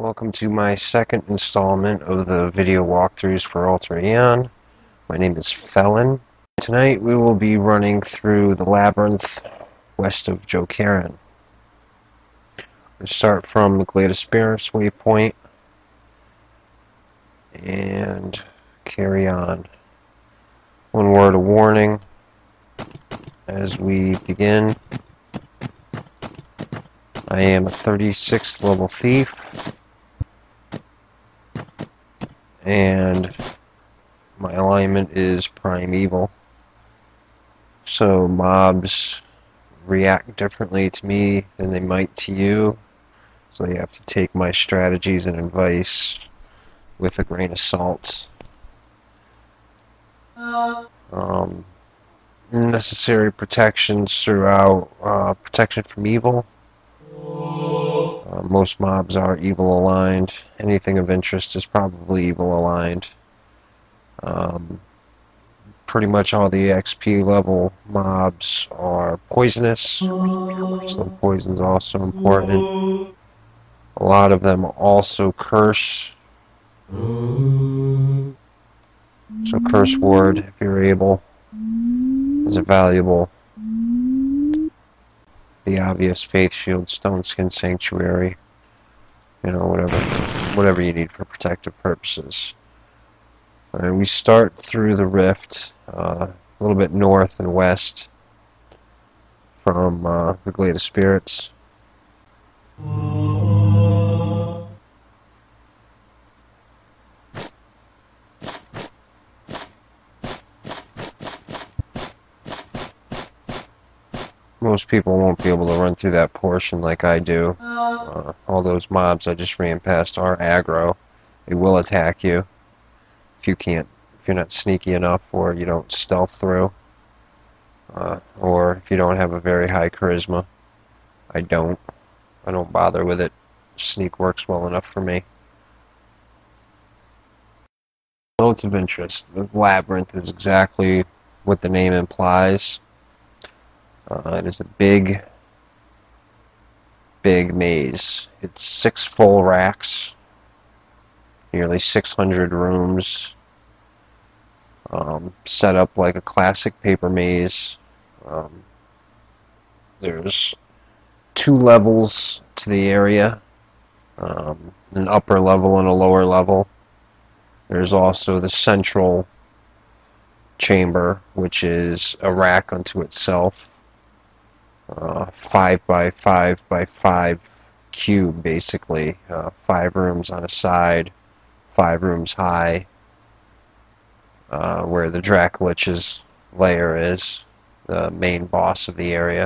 Welcome to my second installment of the video walkthroughs for Alter Eon. My name is Felon. Tonight we will be running through the labyrinth west of Jokaran. We'll start from the Gladispirus waypoint and carry on. One word of warning as we begin. I am a 36th level thief, and my alignment is primeval. So mobs react differently to me than they might to you. So you have to take my strategies and advice with a grain of salt. Necessary protections throughout. Protection from evil. Most mobs are evil aligned. Anything of interest is probably evil aligned. Pretty much all the XP level mobs are poisonous, so the poison's also important. A lot of them also curse. So curse ward, if you're able, is a valuable. The obvious faith shield, stone skin sanctuary, whatever you need for protective purposes. And we start through the rift, a little bit north and west from the Glade of Spirits. Most people won't be able to run through that portion like I do. All those mobs I just ran past are aggro. They will attack you if you're not sneaky enough, or you don't stealth through, or if you don't have a very high charisma. I don't bother with it. Sneak works well enough for me. Notes of interest. The labyrinth is exactly what the name implies. It is a big maze. It's 6 full racks, nearly 600 rooms, set up like a classic paper maze. There's 2 levels to the area, an upper level and a lower level. There's also the central chamber, which is a rack unto itself. 5 by 5 by 5 cube, basically. 5 rooms on a side, 5 rooms high, where the Dracolich's lair is, the main boss of the area.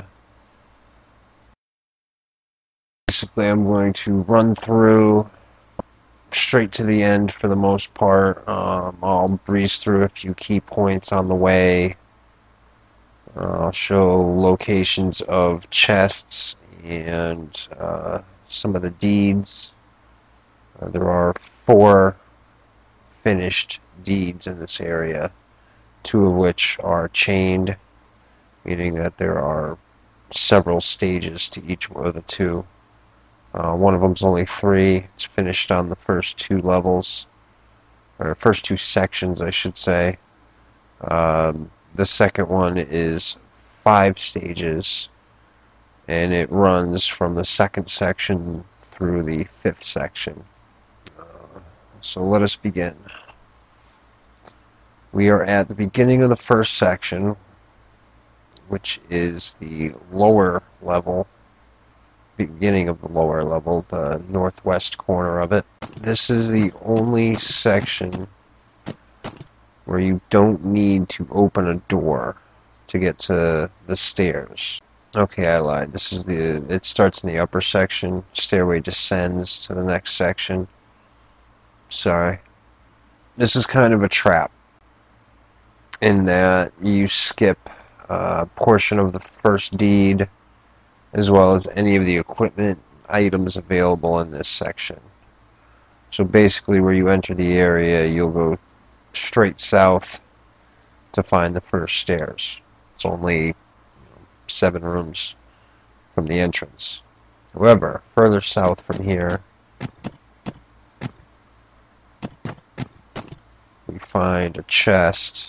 Basically, I'm going to run through straight to the end for the most part. I'll breeze through a few key points on the way. I'll show locations of chests and some of the deeds. There are 4 finished deeds in this area, 2 of which are chained, meaning that there are several stages to each one of the 2. One of them's only 3. It's finished on the first 2 levels, or first 2 sections, I should say. The second one is 5 stages, and it runs from the 2nd section through the 5th section. So let us begin. We are at the beginning of the 1st section, which is the lower level, beginning of the lower level, the northwest corner of it. This is the only section where you don't need to open a door to get to the stairs. Okay, I lied. It starts in the upper section. Stairway descends to the next section. Sorry. This is kind of a trap, in that you skip a portion of the first deed, as well as any of the equipment items available in this section. So basically, where you enter the area, you'll go straight south to find the first stairs. It's only 7 rooms from the entrance. However, further south from here, find a chest,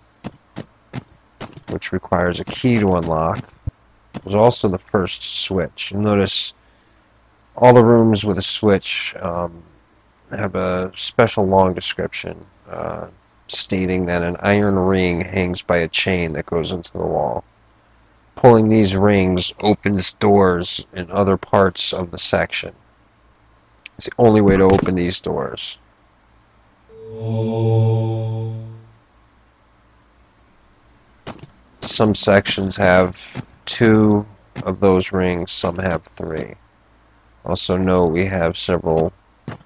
which requires a key to unlock. There's also the first switch. You'll notice all the rooms with a switch have a special long description stating that an iron ring hangs by a chain that goes into the wall. Pulling these rings opens doors in other parts of the section. It's the only way to open these doors. Some sections have 2 of those rings, some have 3. Also note we have several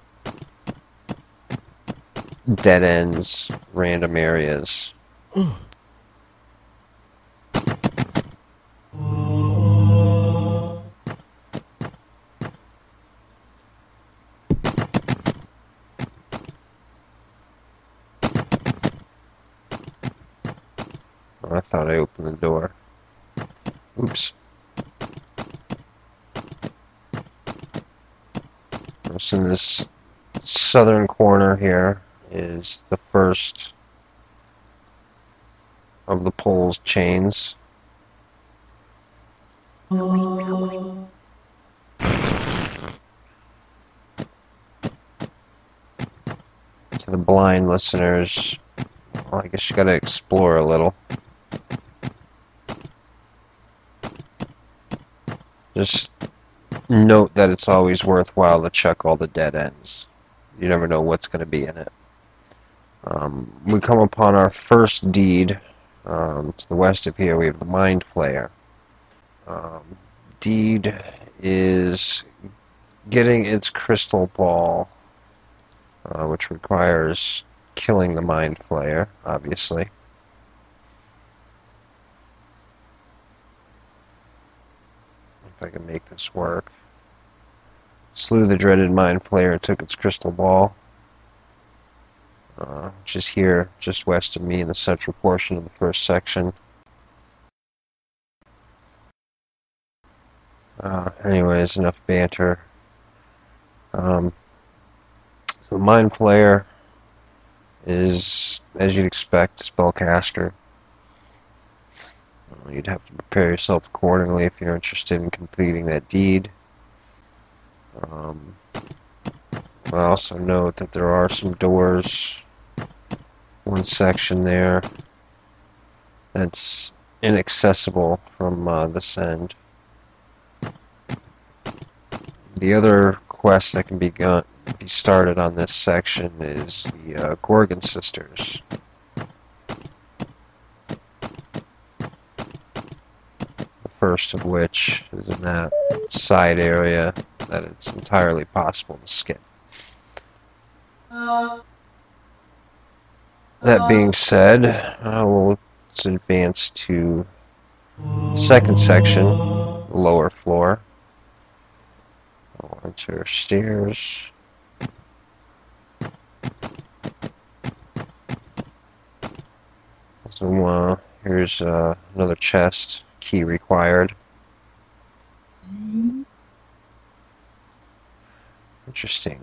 dead ends, random areas. Oh, I thought I opened the door. Oops. So in this southern corner here is the first of the pole's chains. To the blind listeners, well, I guess you gotta explore a little. Just note that it's always worthwhile to check all the dead ends. You never know what's going to be in it. We come upon our first deed. To the west of here we have the Mind Flayer. Deed is getting its crystal ball, which requires killing the Mind Flayer, obviously. If I can make this work. Slew the dreaded Mind Flayer, took its crystal ball, which is here, just west of me in the central portion of the first section. Anyways, enough banter. So Mind Flayer is, as you'd expect, spellcaster. You'd have to prepare yourself accordingly if you're interested in completing that deed. I also note that there are some doors, one section there that's inaccessible from this end. The other quest that can be started on this section is the Gorgon Sisters. First of which is in that side area that it's entirely possible to skip. That being said, let's advance to the second section, lower floor. I'll enter stairs. So here's another chest. Key required. Interesting.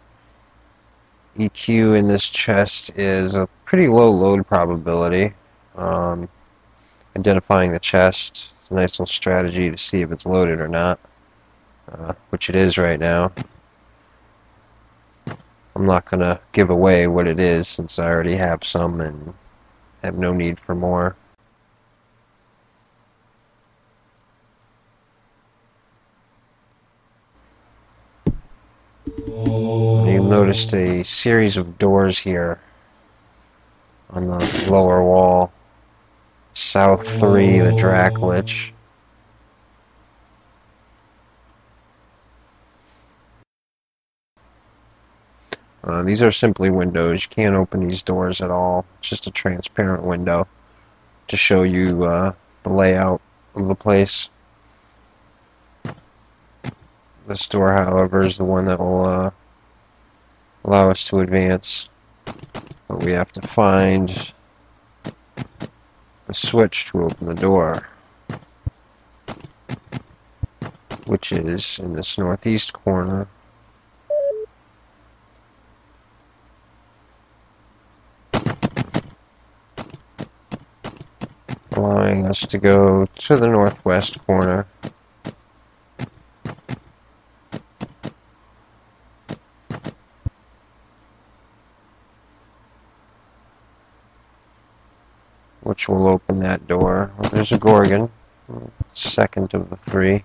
EQ in this chest is a pretty low load probability. Identifying the chest is a nice little strategy to see if it's loaded or not, which it is right now. I'm not going to give away what it is since I already have some and have no need for more. You've noticed a series of doors here on the lower wall. South 3, the Dracolich. These are simply windows. You can't open these doors at all. It's just a transparent window to show you the layout of the place. This door, however, is the one that will allow us to advance. But we have to find a switch to open the door, which is in this northeast corner. us to go to the northwest corner. Which will open that door. Well, there's a Gorgon, second of the three.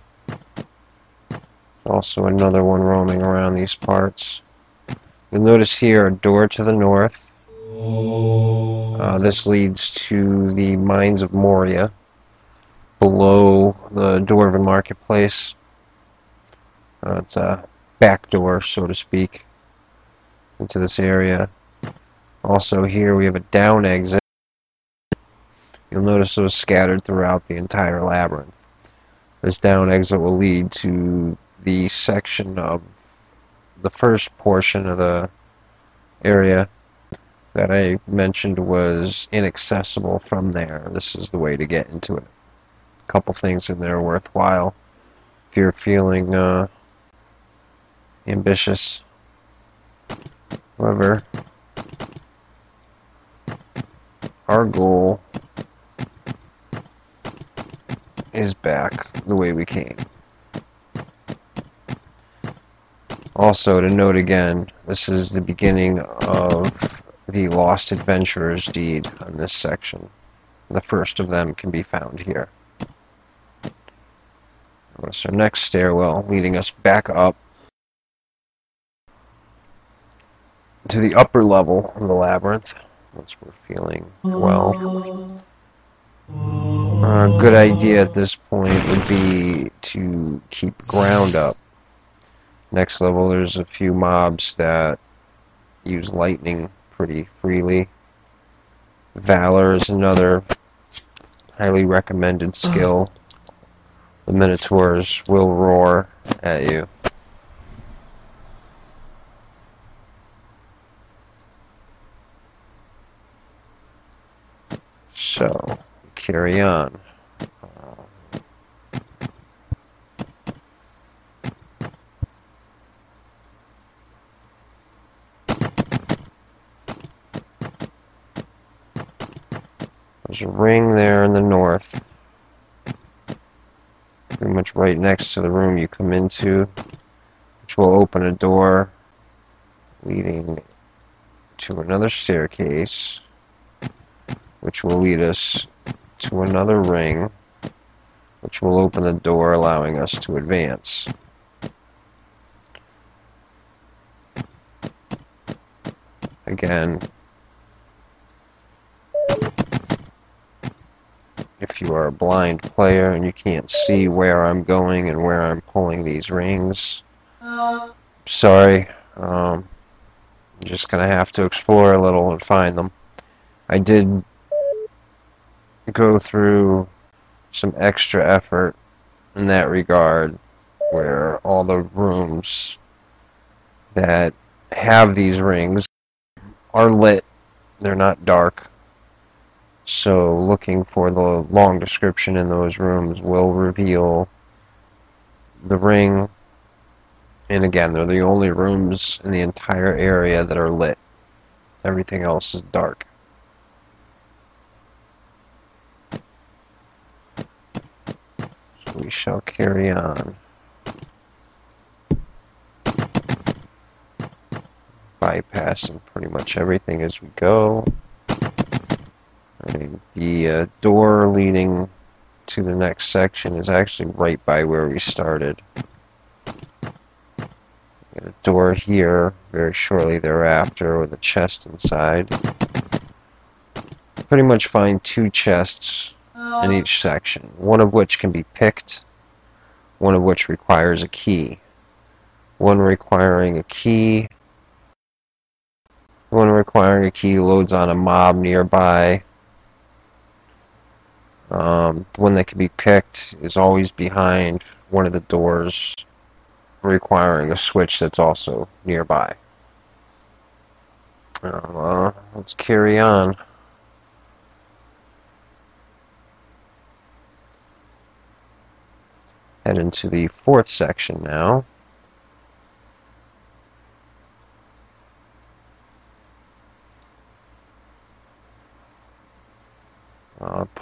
Also another one roaming around these parts. You'll notice here a door to the north. This leads to the Mines of Moria, below the Dwarven Marketplace. It's a back door, so to speak, into this area. Also here we have a down exit. You'll notice those scattered throughout the entire labyrinth. This down exit will lead to the section of the first portion of the area that I mentioned was inaccessible from there. This is the way to get into it. A couple things in there worthwhile if you're feeling ambitious. However, our goal is back the way we came. Also, to note again, this is the beginning of the Lost Adventurer's Deed on this section. The first of them can be found here. That's our next stairwell, leading us back up to the upper level of the labyrinth, once we're feeling well. A good idea at this point would be to keep ground up. Next level, there's a few mobs that use lightning pretty freely. Valor is another highly recommended skill. The Minotaurs will roar at you. So, carry on. There's a ring there in the north, pretty much right next to the room you come into, which will open a door leading to another staircase, which will lead us to another ring, which will open the door allowing us to advance. Again, if you are a blind player and you can't see where I'm going and where I'm pulling these rings, sorry, I'm just going to have to explore a little and find them. I did go through some extra effort in that regard, where all the rooms that have these rings are lit, they're not dark. So looking for the long description in those rooms will reveal the ring. And again, they're the only rooms in the entire area that are lit. Everything else is dark. So we shall carry on. Bypassing pretty much everything as we go. The door leading to the next section is actually right by where we started. A door here very shortly thereafter with a chest inside. Pretty much find two chests in each section, one of which can be picked, one of which requires a key. One requiring a key loads on a mob nearby. The one that can be picked is always behind one of the doors, requiring a switch that's also nearby. Let's carry on. Head into the fourth section now.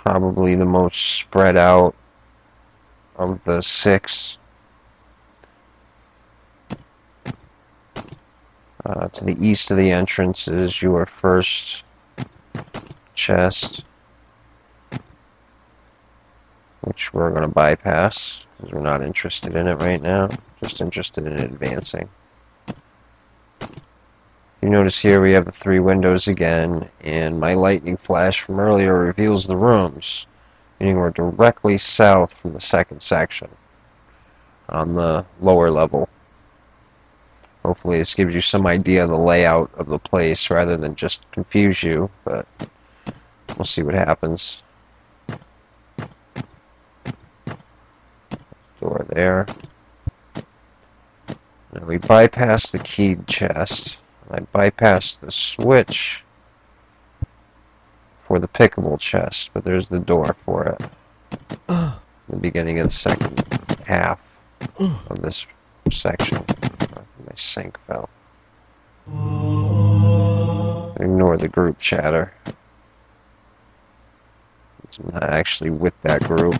probably the most spread out of the 6. To the east of the entrance is your first chest, which we're going to bypass because we're not interested in it right now, just interested in advancing. You notice here we have the 3 windows again, and my lightning flash from earlier reveals the rooms, meaning we're directly south from the 2nd section on the lower level. Hopefully this gives you some idea of the layout of the place rather than just confuse you, but we'll see what happens. Door there. Now we bypass the keyed chest. I bypassed the switch for the pickable chest, but there's the door for it. The beginning of the second half of this section. My sink fell. Ignore the group chatter. I'm not actually with that group.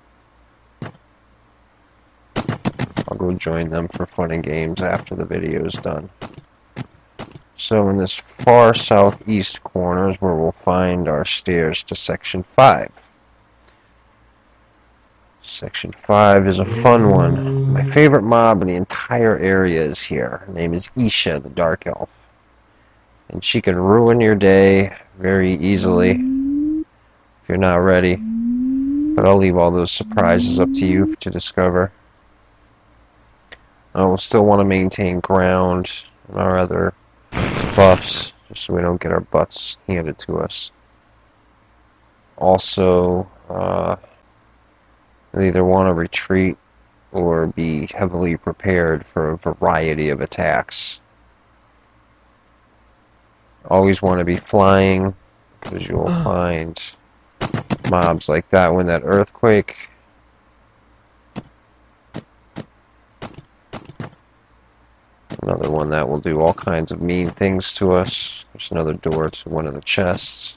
I'll go join them for fun and games after the video is done. So in this far southeast corner is where we'll find our stairs to Section 5. Section 5 is a fun one. My favorite mob in the entire area is here. Her name is Isha, the Dark Elf. And she can ruin your day very easily if you're not ready. But I'll leave all those surprises up to you to discover. We'll still want to maintain ground and our other buffs, just so we don't get our butts handed to us. Also, we either want to retreat or be heavily prepared for a variety of attacks. Always want to be flying, because you'll find mobs like that when that earthquake. Another one that will do all kinds of mean things to us. There's another door to one of the chests.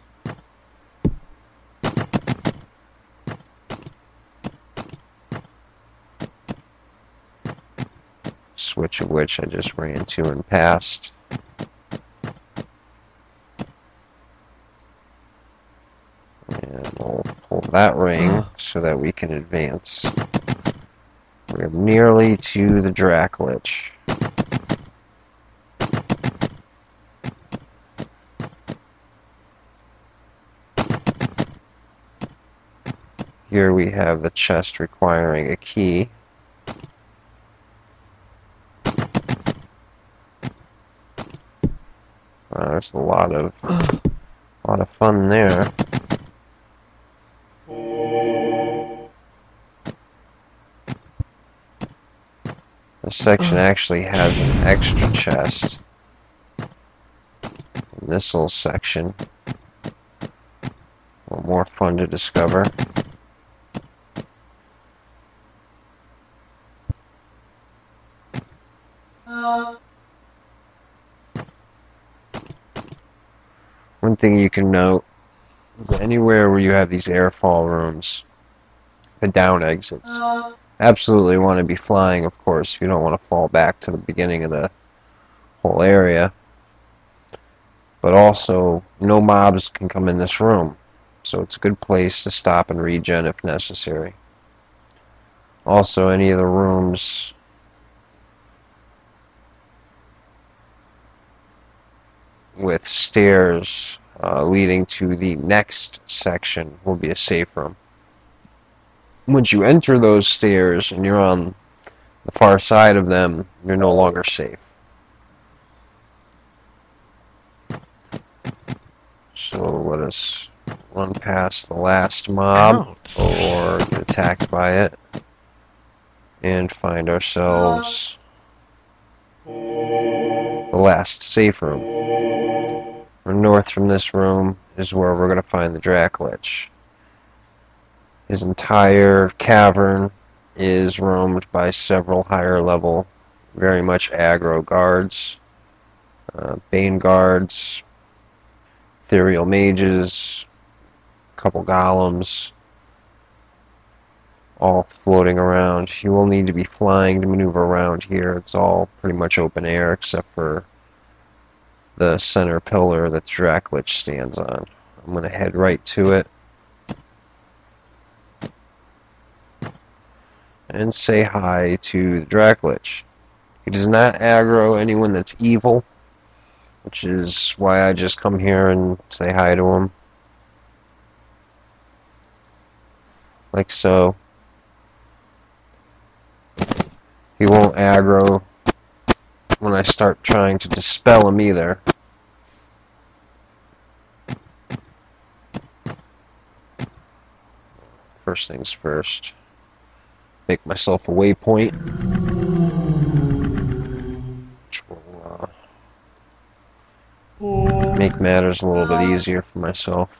Switch of which I just ran to and passed. And we'll pull that ring so that we can advance. We're nearly to the Dracolich. Here we have the chest requiring a key. There's a lot of fun there. This section actually has an extra chest. And this little section, a little more fun to discover. One thing you can note is that anywhere where you have these airfall rooms, the down exits, absolutely want to be flying, of course, if you don't want to fall back to the beginning of the whole area. But also, no mobs can come in this room, so it's a good place to stop and regen if necessary. Also, any of the rooms with stairs leading to the next section will be a safe room. Once you enter those stairs and you're on the far side of them, you're no longer safe. So let us run past the last mob or get attacked by it and find ourselves the last safe room. North from this room is where we're going to find the Dracolich. His entire cavern is roamed by several higher level, very much aggro guards, Bane guards, ethereal mages, couple golems, all floating around. You will need to be flying to maneuver around here. It's all pretty much open air except for the center pillar that Dracolich stands on. I'm going to head right to it and say hi to the Dracolich. He does not aggro anyone that's evil, which is why I just come here and say hi to him. Like so. He won't aggro when I start trying to dispel him either. First things first. Make myself a waypoint, which will make matters a little bit easier for myself.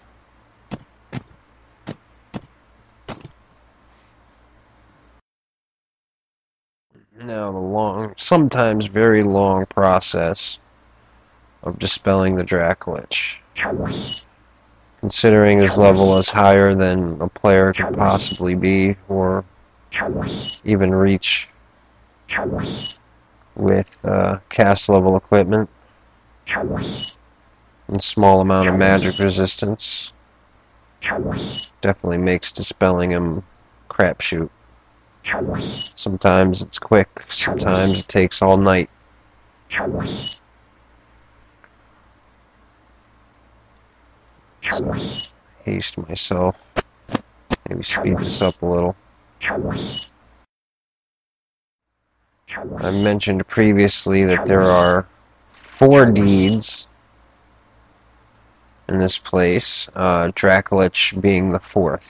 Now the sometimes very long process of dispelling the Dracolich. Considering his level is higher than a player could possibly be, or even reach with cast level equipment and small amount of magic resistance, definitely makes dispelling him crapshoot. Sometimes it's quick, sometimes it takes all night. So, haste myself. Maybe speed this up a little. I mentioned previously that there are 4 deeds in this place, Dracolich being the 4th.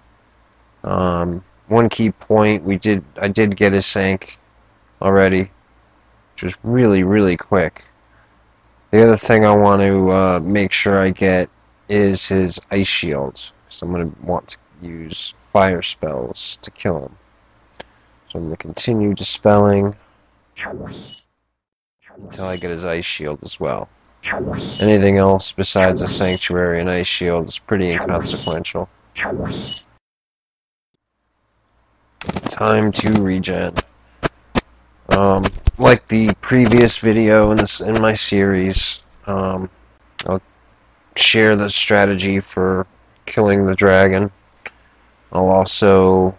One key point, I did get his Sank already, which was really, really quick. The other thing I want to make sure I get is his Ice Shield, because I'm going to want to use fire spells to kill him. So I'm going to continue dispelling until I get his Ice Shield as well. Anything else besides a Sanctuary and Ice Shield is pretty inconsequential. Time to regen. Like the previous video in my series, I'll share the strategy for killing the dragon. I'll also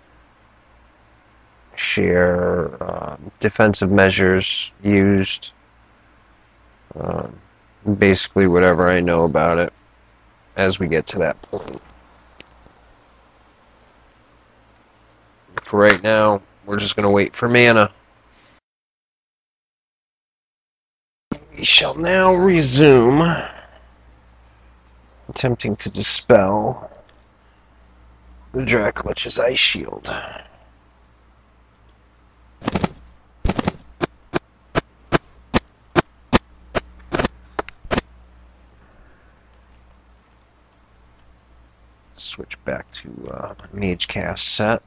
share defensive measures used, basically whatever I know about it as we get to that point. For right now, we're just going to wait for mana. We shall now resume attempting to dispel the Dracolich's Ice Shield. Switch back to Mage Cast set.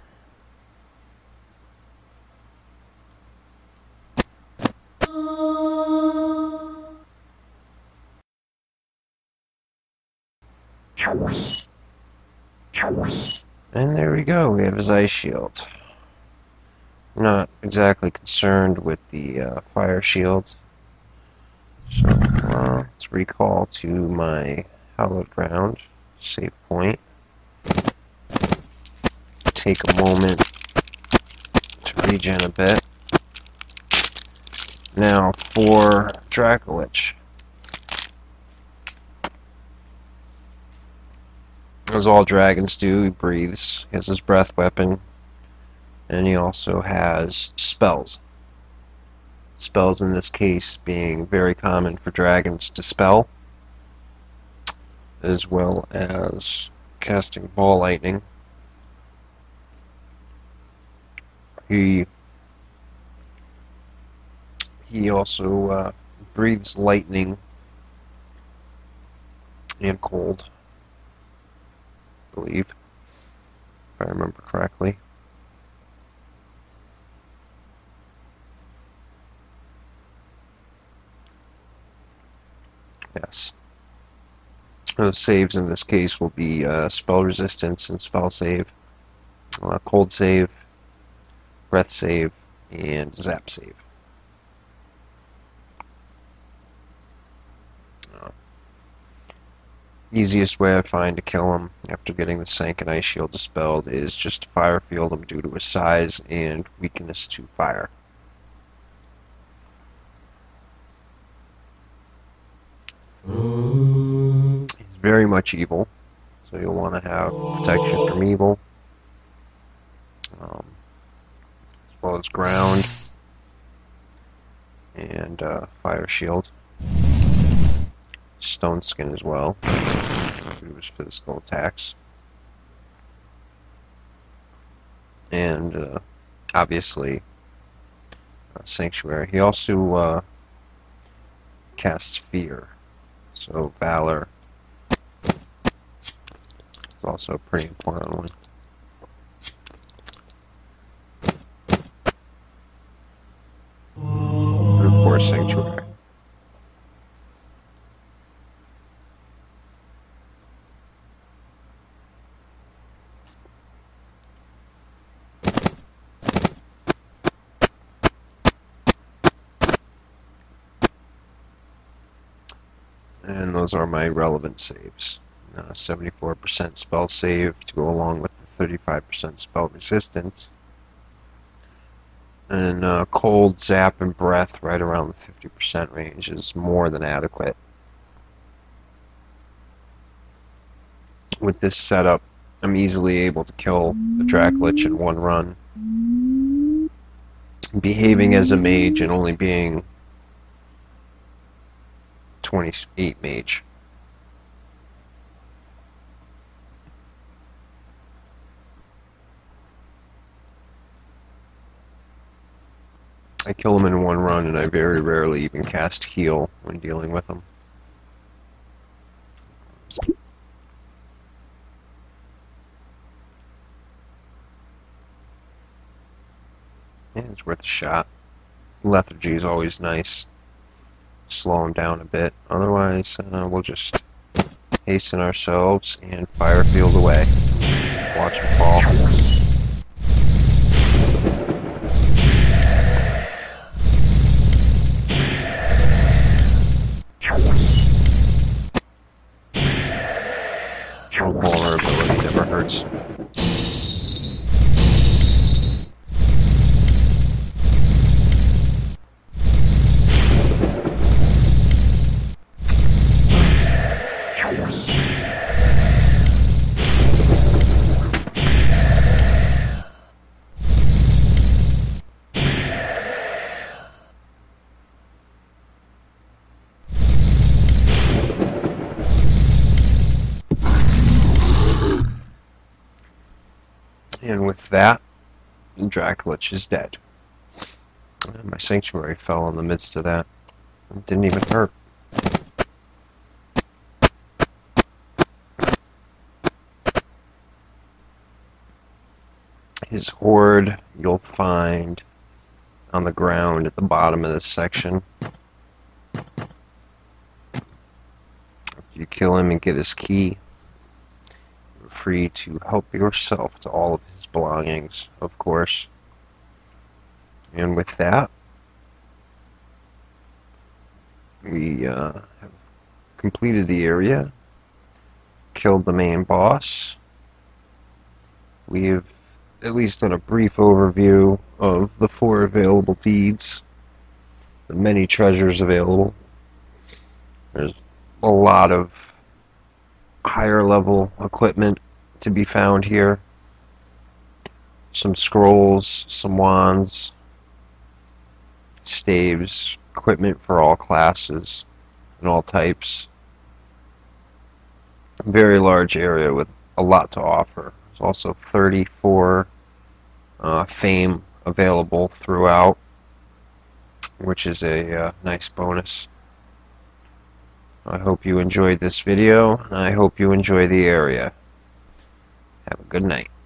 And there we go, we have his Ice Shield. I'm not exactly concerned with the Fire Shield. So let's recall to my Hallowed Ground save point. Take a moment to regen a bit. Now for Dracolich. As all dragons do, he breathes. He has his breath weapon. And he also has spells. Spells in this case being very common for dragons to spell, as well as casting Ball Lightning. He also breathes lightning and cold, I believe, if I remember correctly. Yes. Those saves in this case will be spell resistance and spell save, cold save, breath save, and zap save. Easiest way I find to kill him after getting the Sank and Ice Shield dispelled is just to fire field him due to his size and weakness to fire. He's very much evil, so you'll want to have protection from evil, as well as ground and fire shield. Stone skin as well, due to his physical attacks. And obviously Sanctuary. He also casts Fear, so Valor is also a pretty important one. And of course Sanctuary. And those are my relevant saves. 74% spell save to go along with the 35% spell resistance. And cold, zap, and breath right around the 50% range is more than adequate. With this setup, I'm easily able to kill the Dracolich in one run. Behaving as a mage and only being 28 mage. I kill him in one run, and I very rarely even cast heal when dealing with him. Yeah, it's worth a shot. Lethargy is always nice. Slow him down a bit. Otherwise, we'll just hasten ourselves and fire field away. Watch him fall. Vulnerability never hurts. And with that, Dracolich is dead. And my Sanctuary fell in the midst of that. It didn't even hurt. His horde you'll find on the ground at the bottom of this section. After you kill him and get his key, you're free to help yourself to all of his belongings, of course. And with that, we have completed the area, killed the main boss. We've at least done a brief overview of the 4 available deeds, the many treasures available. There's a lot of higher level equipment to be found here. Some scrolls, some wands, staves, equipment for all classes and all types. A very large area with a lot to offer. There's also 34 fame available throughout, which is a nice bonus. I hope you enjoyed this video, and I hope you enjoy the area. Have a good night.